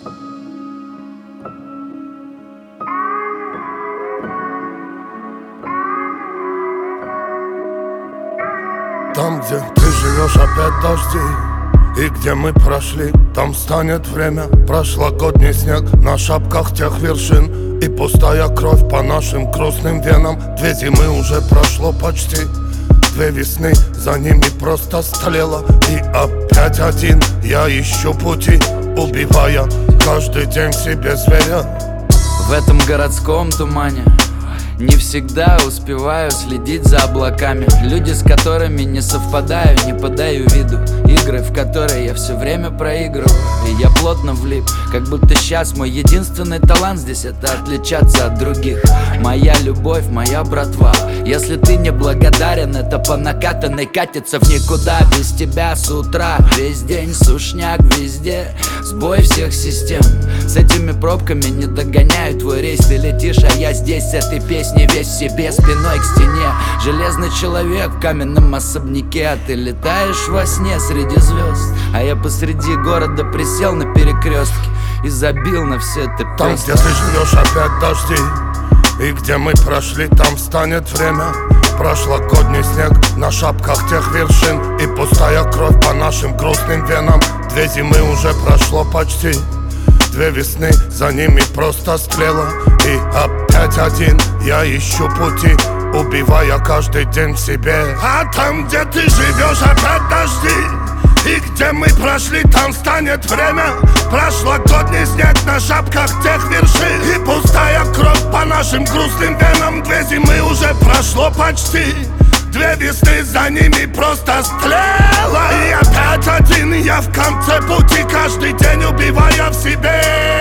Там, где ты живешь, опять дожди. И где мы прошли, там станет время. Прошлогодний снег на шапках тех вершин. И пустая кровь по нашим грустным венам. 2 зимы уже прошло почти, 2 весны за ними просто стлело. И опять один я ищу пути, убивая каждый день в себе зверя. В этом городском тумане не всегда успеваю следить за облаками. Люди, с которыми не совпадаю, не подаю виду. Игры, в которые я все время проигрываю. И я плотно влип, как будто сейчас мой единственный талант здесь — это отличаться от других. Моя любовь, моя братва. Если ты не благодарен, это по накатанной катится в никуда. Без тебя с утра весь день сушняк везде. Сбой всех систем, с этими пробками не догоняю твой рейс. Ты летишь, а я здесь с этой песней весь в себе, спиной к стене. Железный человек в каменном особняке, а ты летаешь во сне среди звезд. А я посреди города присел на перекрестке и забил на все это песни. Там, где ты живешь, опять дожди. И где мы прошли, там станет время. Прошлогодний снег на шапках тех вершин. И пустая кровь по нашим грустным венам. 2 зимы уже прошло почти, 2 весны за ними просто стлело. И опять один я ищу пути, убивая каждый день в себе. А там, где ты живешь, опять дожди. И где мы прошли, там станет время. Прошлогодний снег на шапках тех вершин. И пустая кровь по нашим грустным венам. 2 зимы уже прошло почти, 2 весны за ними просто стлело. И опять один я в конце пути, каждый день убивая в себе.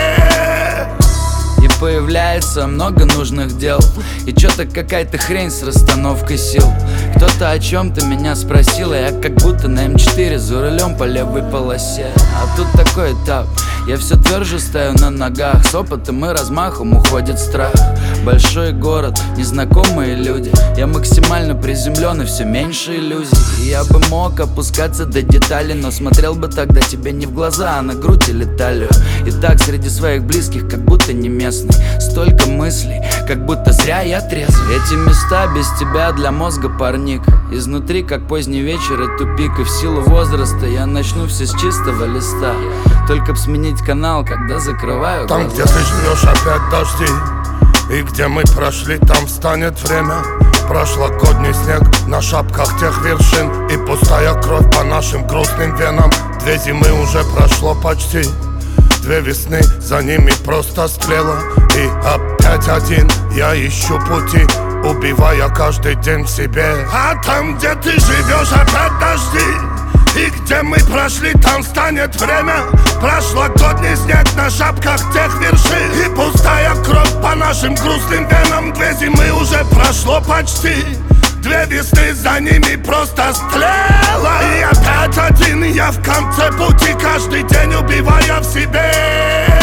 И появляется много нужных дел, и чё-то какая-то хрень с расстановкой сил. Кто-то о чем-то меня спросил, а я как будто на М4 за рулем по левой полосе. А тут такой этап, я все тверже стою на ногах. С опытом и размахом уходит страх. Большой город, незнакомые люди. Я максимально приземлен и все меньше иллюзий. И я бы мог опускаться до деталей, но смотрел бы тогда тебе не в глаза, а на грудь или талию. И так среди своих близких, как будто не местный. Столько мыслей, как будто зря я трезвый. Эти места без тебя для мозга парник. Изнутри, как поздний вечер и тупик. И в силу возраста я начну все с чистого листа. Только б сменить канал, когда закрываю глаза. Там, где ты живешь, опять дожди. И где мы прошли, там станет время. Прошлогодний снег на шапках тех вершин. И пустая кровь по нашим грустным венам. 2 зимы уже прошло почти, 2 весны за ними просто стлело. И опять один я ищу пути, убивая каждый день в себе. А там, где ты живешь, опять дожди. И где мы прошли, там станет время. Прошлогодний снег на шапках тех вершин. И пустая кровь по нашим грустным венам. 2 зимы уже прошло почти, 2 весны за ними просто стлело. И опять один я в конце пути, каждый день убивая в себе.